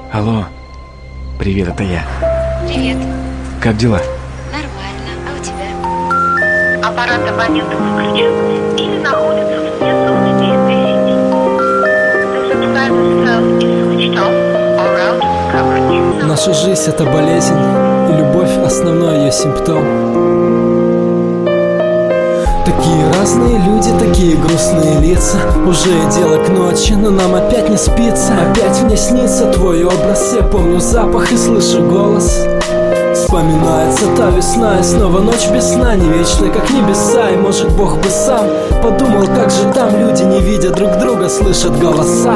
Алло, привет, это я. Привет. Как дела? Нормально, а у тебя? Аппарат абонента выключен или находится вне зоны действия сети. The subscriber's cell is switched off or out of coverage. Наша жизнь — это болезнь, и любовь — основной ее симптом. Такие разные люди, такие грустные лица. Уже дело к ночи, но нам опять не спится. Опять мне снится твой образ. Я помню запах и слышу голос. Вспоминается та весна, и снова ночь без сна. Не вечная, как небеса, и может Бог бы сам подумал, как же там люди, не видя друг друга, слышат голоса.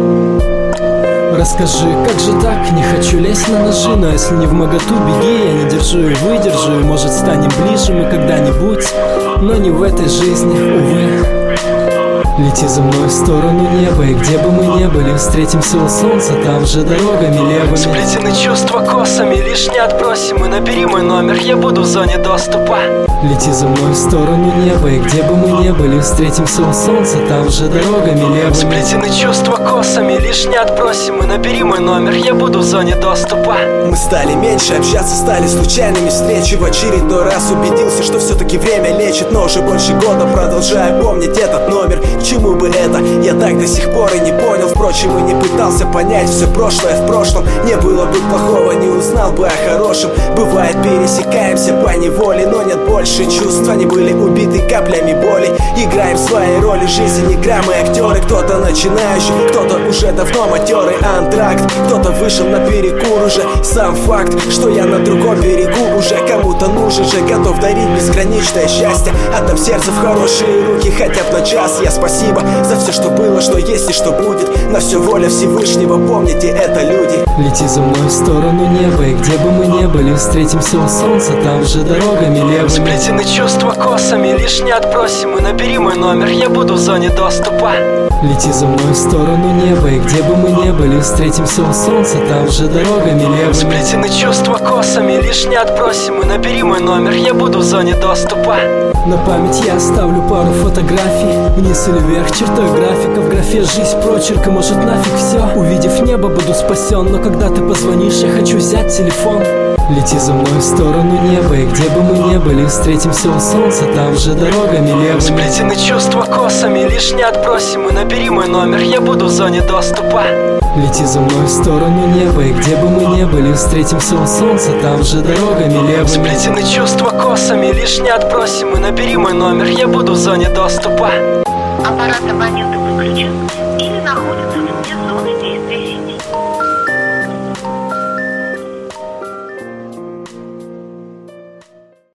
Расскажи, как же так? Не хочу лезть на ножи, но если не вмоготу, беги, я не держу и выдержу. И может станем ближе мы когда-нибудь, но не в этой жизни, увы. Лети за мной в сторону неба, и где бы мы ни были, встретимся у солнца, там же дорогами левыми. Сплетены чувства косами, лишь не отбросим, и набери мой номер, я буду в зоне доступа. Лети за мной в сторону неба, и где бы мы ни были, встретимся у солнца, там же дорогами левыми. Сплетены чувства косами, лишь не отбросим, и набери мой номер, я буду в зоне доступа. Мы стали меньше общаться, стали случайными встречи. В очередной раз убедился, что все-таки время лечит. Но уже больше года продолжаю помнить этот номер. К чему бы это? Я так до сих пор и не понял. Впрочем, и не пытался понять. Все прошлое в прошлом. Не было бы плохого, не узнал бы о хорошем. Бывает, пересекаемся по неволе, но нет больше чувств. Они были убиты каплями боли. Играем свои роли, жизнь игра, мы актеры. Кто-то начинающий, кто-то уже давно матерый. Антракт, кто-то вышел на перекур уже. Сам факт, что я на другом берегу уже кому-то нужен же, готов дарить безграничное счастье. Отдам сердце в хорошие руки хотя бы на час. Я спасибо за все, что было, что есть и что будет. На все воля Всевышнего, помните, это люди. Лети за мной в сторону неба, и где бы мы ни были, встретимся у солнца, там же дорогами левыми. Сплетены чувства косами, лишь не отбросим, и набери мой номер, я буду в зоне доступа. Лети за мной в сторону неба, и где бы мы ни были, встретимся у солнца, там же дорогами левыми. Сплетены чувства косами, лишь не отбросим, и набери мой номер, я буду в зоне доступа. На память я оставлю пару фотографий, вниз или вверх чертой графика. В графе жизнь прочерк, и может нафиг все. Увидев небо, буду спасен, но когда ты позвонишь, я хочу взять телефон. Лети за мной в сторону неба, и где бы мы ни были, встретимся у солнца, там же дорогами левыми. Сплетены чувства косами, лишь не отбросим, и набери мой номер, я буду в зоне доступа. Лети за мной в сторону неба, и где бы мы ни были, встретимся у солнца, там же дорогами левыми. Сплетены чувства косами, лишь не отбросим, и набери мой номер, я буду в зоне доступа. Аппарат абонента выключен